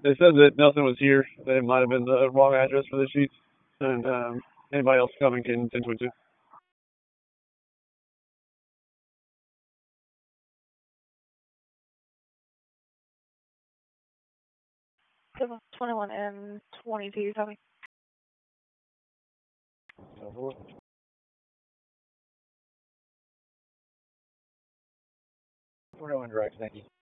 They said that Nelson was here. That it might have been the wrong address for the sheets, and anybody else coming can tend to it too. 21 and 22, copy. We're going direct, thank you.